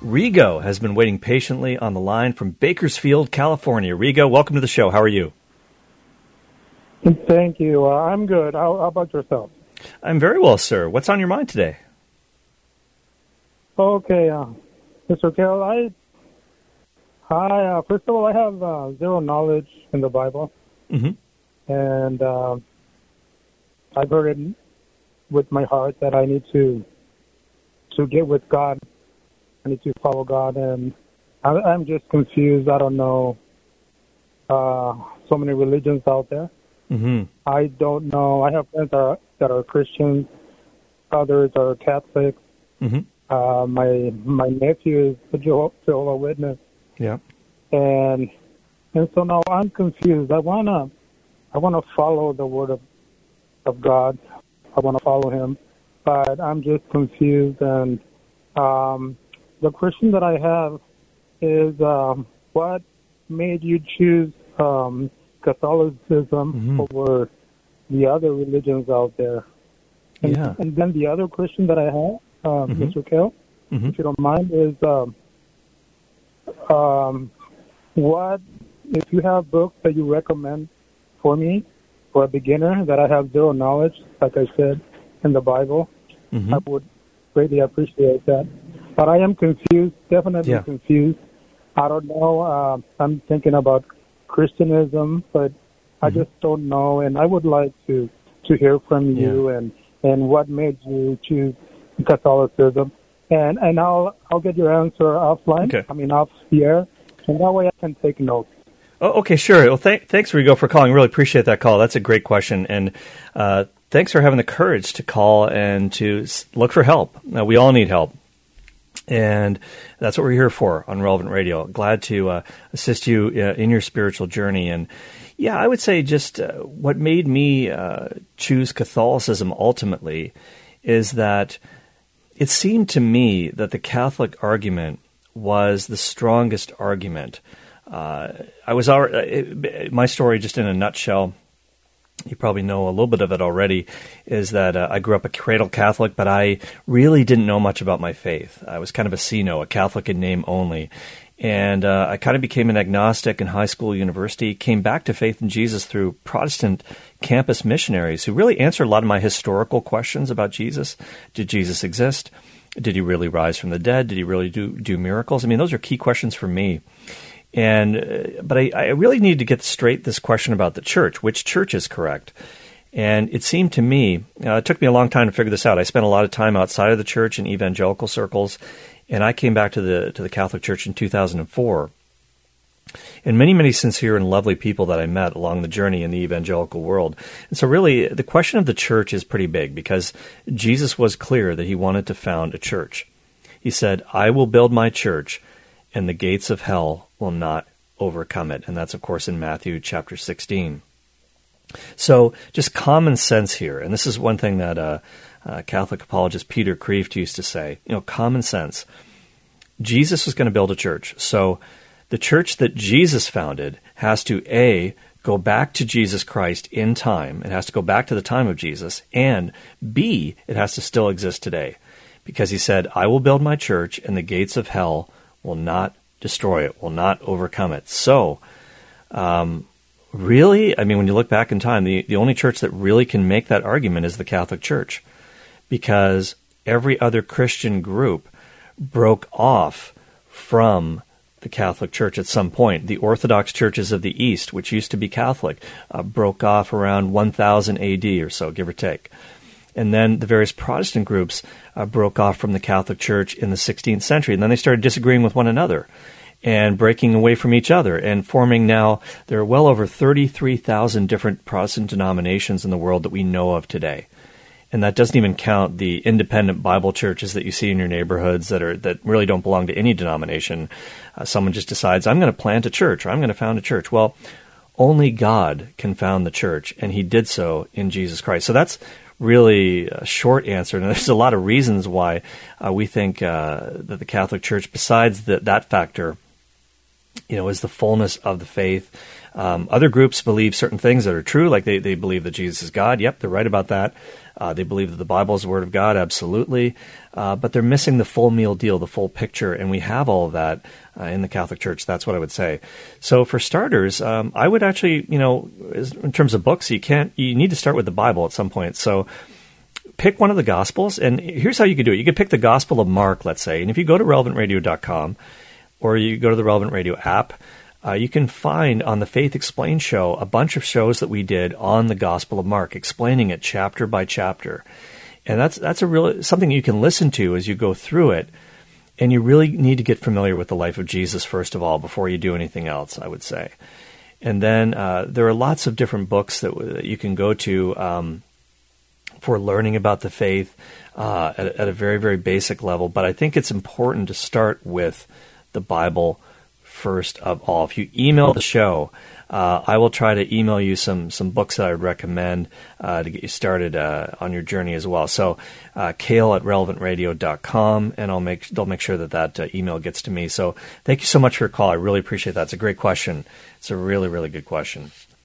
Rigo has been waiting patiently on the line from Bakersfield, California. Rigo, welcome to the show. How are you? Thank you. I'm good. How about yourself? I'm very well, sir. What's on your mind today? Okay, Mr. Carroll, first of all, I have zero knowledge in the Bible, and I've heard it with my heart that I need to get with God. I need to follow God, and I'm just confused. I don't know so many religions out there. I don't know. I have friends that are Christians. Others are Catholics. My nephew is a Jehovah's Witness. Yeah. And so now I'm confused. I wanna follow the word of God. I wanna follow Him, but I'm just confused. And the question that I have is, what made you choose Catholicism over the other religions out there? And then the other question that I have, Mr. Kell, if you don't mind, is what, if you have books that you recommend for me, for a beginner that I have zero knowledge, like I said, in the Bible, I would greatly appreciate that. But I am confused, definitely confused. I don't know. I'm thinking about Christianism, but I just don't know, and I would like to hear from you and what made you choose Catholicism, and I'll get your answer offline. Okay. I mean off the air, and that way I can take notes. Oh, okay, sure. Well, thanks, Rigo, for calling. Really appreciate that call. That's a great question, and thanks for having the courage to call and to look for help. We all need help. And that's what we're here for on Relevant Radio. Glad to assist you in your spiritual journey. And yeah, I would say just what made me choose Catholicism ultimately is that it seemed to me that the Catholic argument was the strongest argument. My story, just in a nutshell, you probably know a little bit of it already, is that I grew up a cradle Catholic, but I really didn't know much about my faith. I was kind of a CNO, a Catholic in name only. And I kind of became an agnostic in high school, university, came back to faith in Jesus through Protestant campus missionaries who really answered a lot of my historical questions about Jesus. Did Jesus exist? Did he really rise from the dead? Did he really do miracles? I mean, those are key questions for me. But I really needed to get straight this question about the church. Which church is correct? And it seemed to me, it took me a long time to figure this out. I spent a lot of time outside of the church in evangelical circles, and I came back to the Catholic Church in 2004. And many, many sincere and lovely people that I met along the journey in the evangelical world. And so really, the question of the church is pretty big because Jesus was clear that he wanted to found a church. He said, "I will build my church, and the gates of hell will not overcome it." And that's, of course, in Matthew chapter 16. So just common sense here. And this is one thing that Catholic apologist Peter Kreeft used to say, common sense. Jesus was going to build a church. So the church that Jesus founded has to, A, go back to Jesus Christ in time. It has to go back to the time of Jesus. And B, it has to still exist today. Because he said, "I will build my church, and the gates of hell will not destroy it, will not overcome it." So, really, I mean, when you look back in time, the only church that really can make that argument is the Catholic Church, because every other Christian group broke off from the Catholic Church at some point. The Orthodox churches of the East, which used to be Catholic, broke off around 1000 AD or so, give or take. And then the various Protestant groups broke off from the Catholic Church in the 16th century. And then they started disagreeing with one another and breaking away from each other and forming now, there are well over 33,000 different Protestant denominations in the world that we know of today. And that doesn't even count the independent Bible churches that you see in your neighborhoods that really don't belong to any denomination. Someone just decides, "I'm going to plant a church," or "I'm going to found a church." Well, only God can found the church, and he did so in Jesus Christ. So that's really a short answer, and there's a lot of reasons why we think that the Catholic Church, besides that factor, is the fullness of the faith. Other groups believe certain things that are true, like they believe that Jesus is God. Yep, they're right about that. They believe that the Bible is the Word of God, absolutely. But they're missing the full meal deal, the full picture, and we have all of that in the Catholic Church. That's what I would say. So for starters, I would actually, in terms of books, you need to start with the Bible at some point. So pick one of the Gospels, and here's how you could do it. You could pick the Gospel of Mark, let's say, and if you go to relevantradio.com or you go to the Relevant Radio app, you can find on the Faith Explained show a bunch of shows that we did on the Gospel of Mark, explaining it chapter by chapter. And that's something you can listen to as you go through it. And you really need to get familiar with the life of Jesus, first of all, before you do anything else, I would say. And then there are lots of different books that you can go to for learning about the faith at a very, very basic level. But I think it's important to start with the Bible first of all. If you email the show, I will try to email you some books that I would recommend to get you started on your journey as well. So kale@relevantradio.com, and they'll make sure that email gets to me. So thank you so much for your call. I really appreciate that. It's a great question. It's a really, really good question.